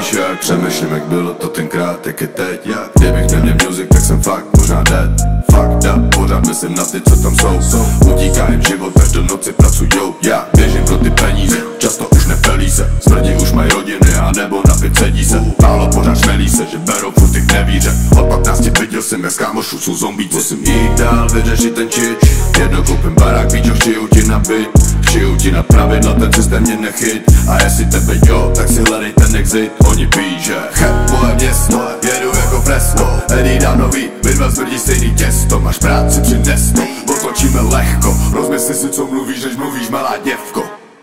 víš jak. Přemýšlím jak bylo to tenkrát, jak je teď. Kdybych neměl music, tak jsem fakt možná dead. Fucked up, pořád myslím na ty, co tam jsou. Utíká jim život, až do noci pracujou. Já běžím pro ty peníze, často už nepelí se. Smrdí už mají rodiny, a nebo na pět sedí se. Málo pořád šmelí se, že berou furt ty nevíře. Od 15 viděl jsem, jak z kámošů jsou zombíci. Musím jít dál, vyřešit ten čič. Jedno koupím barák, píčo, chtěju ti nabít. Chtěju ti napravit, no ten systém mě nechyt. A jestli tebe jo, tak si hledej ten exit. Oni píše, moje město, jedu jako fresko. Eddie dá nový, my dva smrdí stejný těsto. Máš práci, přines to, otočíme lehko. Rozmysli si, co mluvíš, než mluvíš, malá děvko.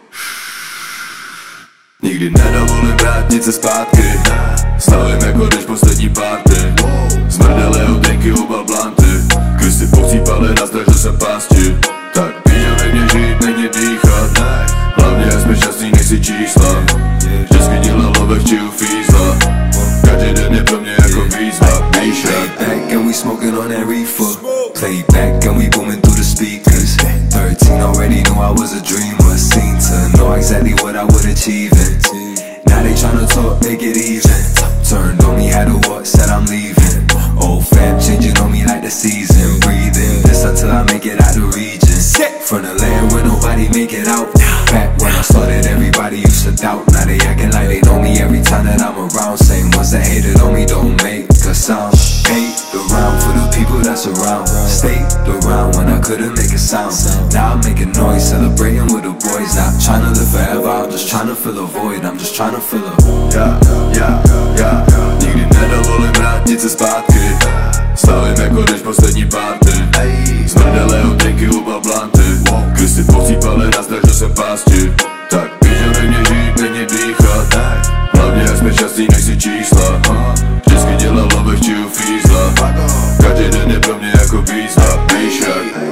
Nikdy nedovolím vrátit se zpátky. Stavím jako když poslední party. Zmrdelé hodenky, obal blanty. Když si pochcípali na strach, že jsem pásti. Tak píďo, mě žít, není dýchat. Hlavně jsme šťastný, nejsi čísla. Vždycky dělal lovek, či ufízla. Každý den je pro mě jako výzva. Víš jak. Play back and we smoking on that reefer. Play back and we booming through the speakers. 13 already knew I was a dreamer. Seem to know exactly what I would achieve. Now they tryna talk, make it even. Turned on me, had to walk, said I'm leaving. Old fam changing on me like the season. Breathing this until I make it out the region. From the land where nobody make it out. Back when I started, everybody used to doubt. Now they acting like they know me every time that I'm around. Same ones that hated on me don't make a sound. Hate around for the people that's around. Stayed around when I couldn't make a sound. Now I'm making noise, celebrating with the boys. Not trying to live forever, I'm just trying to fill a void. I'm just trying to fill a Nikdy nedovolím vrátit se zpátky. Stavím jako když poslední party. Zmrdelé hodenky, obal blanty. Když si pochcípali na strach, že jsem pásti. Tak píďo, mě žít, není dýchat. Hlavně jak jsme šťastný, nejsi čísla. Vždycky dělal lovek, či ufízla. Každý den je pro mě jako výzva. Víš jak.